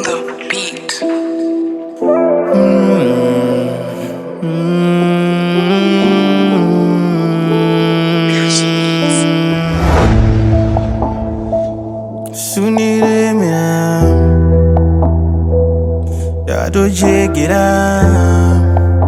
on the beat. Yeah, do check it out.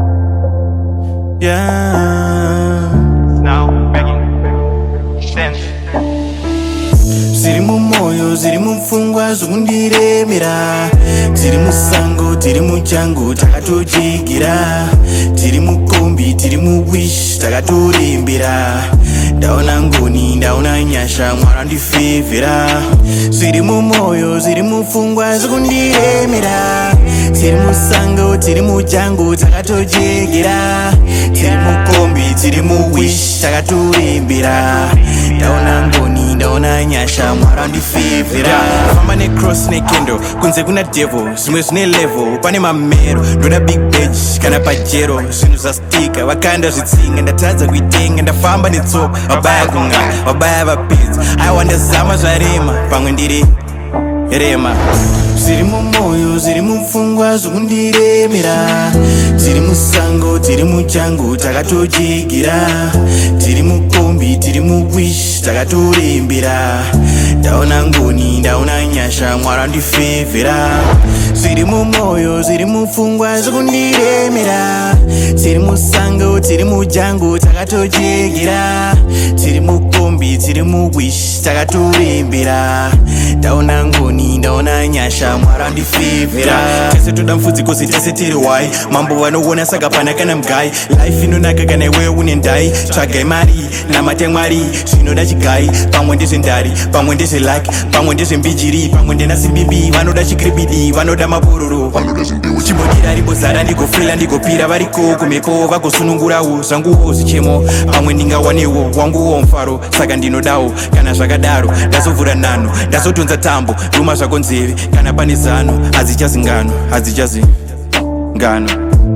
Yeah. Now begging sense. Ziri mu moyo, ziri mu mfungwa zokundiremera. Tiri mu sango, tiri mu jango, takatojigira. Tiri mu kombi, tiri mu wish, takatorembera. Ndaona ngoni, ndaona nyasha, mwara ndifevera. Ziri mu moyo, ziri mu mfungwa zokundiremera. Tiri mu sango, tiri mu jango, takatojigira. Tiri mu kombi, tiri mu wish, takatorembera. Ndaona ngoni, ndaona nyasha, mwara ndifevera. Famba ne cross ne kendo, kunze kuna devil, zimwe zine level, pane mamero, ndona big bench, kana pajero, zvinhu zvastika, vakanda zvitsinga, ndatadza kuitenga, ndafamba netsoka, wabaya kunga, wabaya vapedza, aiwa ndazama zvarema, pamwe ndiri rema. Ziri mu moyo, ziri mu mfungwa zokundiremera. Tiri mu sango, tiri mu jango, takatojigira. Tiri mu kombi, tiri mu wish, takatorembera. Ndaona ngoni, ndaona nyasha, mwara ndifevera. Ziri mu moyo, ziri mu mfungwa zokundiremera. Tiri mu sango, tiri mu jango, takatojigira. Tiri mu kombi, tiri mu wish, takatorembera. Ndaona ngoni, ndaona nyasha, mwara ndifevera. Tese toda mfudzi kosi tese tiri wai. Mambo vanoona saka pana kana mgai. Life inonaka kana iwewe unendai. Tsvagai mari namate Mwari, zvinoda chigai. Pamwe ndezvendari, pamwe ndezvelaki, pamwe ndezvembijiri, pamwe ndenasimbibi. Vanoda chikribidi, vanoda mabururu, chimbodira rimbozara ndigofila ndigopira variko kumhepo vagosunungurawo zvanguwo zvichemo. Pamwe ndingawanewo wanguwo mufaro, saka ndinodawo kana zvakadaro ndazovhura nhano, ndazotonza tambo ruma zvako nzeve. Kana pane zano hadzichazi ngano, hadzichazi ngano.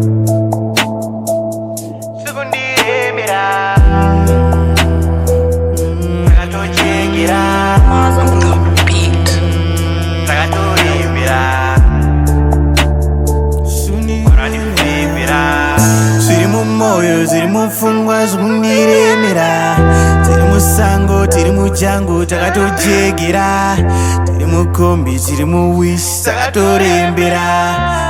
On the beat. Ziri mu moyo, ziri mu mfungwa zokundiremera. Tiri mu sango, tiri mu jango, takatojegera. Tiri mu kombi, tiri mu wish, takatorembera.